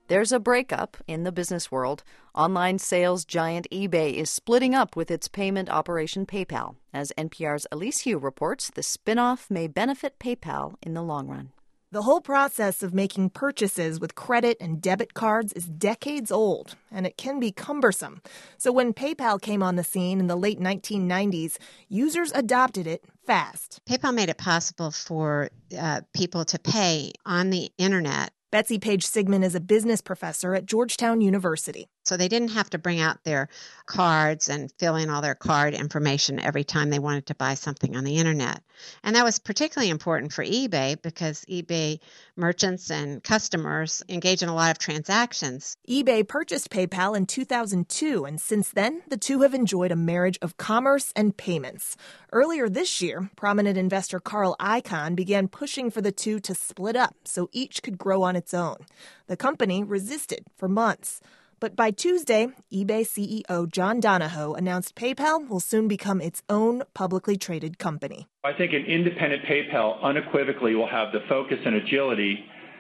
There's a breakup in the business world. Online sales giant eBay is splitting up with its payment operation PayPal. As NPR's Elise Hu reports, the spinoff may benefit PayPal in the long run. The whole process of making purchases with credit and debit cards is decades old, and it can be cumbersome. So when PayPal came on the scene in the late 1990s, users adopted it fast. PayPal made it possible for people to pay on the internet. Betsy Page Sigmund is a business professor at Georgetown University. So they didn't have to bring out their cards and fill in all their card information every time they wanted to buy something on the internet. And that was particularly important for eBay because eBay merchants and customers engage in a lot of transactions. eBay purchased PayPal in 2002, and since then, the two have enjoyed a marriage of commerce and payments. Earlier this year, prominent investor Carl Icahn began pushing for the two to split up so each could grow on its own. The company resisted for months. But by Tuesday, eBay CEO John Donahoe announced PayPal will soon become its own publicly traded company. I think an independent PayPal unequivocally will have the focus and agility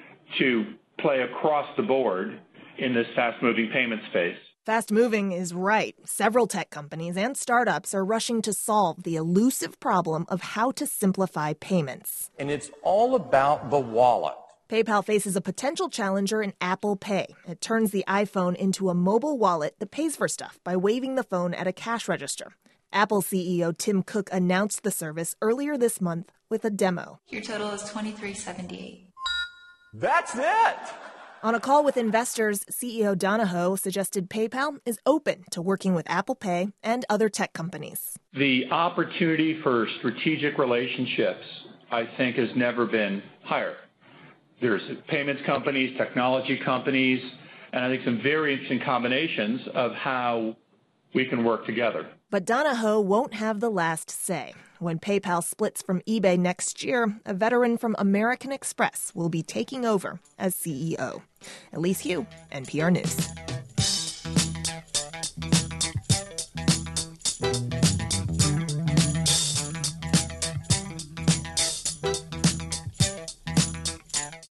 to play across the board in this fast-moving payment space. Fast-moving is right. Several tech companies and startups are rushing to solve the elusive problem of how to simplify payments. And it's all about the wallet. PayPal faces a potential challenger in Apple Pay. It turns the iPhone into a mobile wallet that pays for stuff by waving the phone at a cash register. Apple CEO Tim Cook announced the service earlier this month with a demo. Your total is $23.78. That's it! On a call with investors, CEO Donahoe suggested PayPal is open to working with Apple Pay and other tech companies. The opportunity for strategic relationships, I think, has never been higher. There's payments companies, technology companies, and I think some very interesting combinations of how we can work together. But Donahoe won't have the last say. When PayPal splits from eBay next year, a veteran from American Express will be taking over as CEO. Elise Hu, NPR News.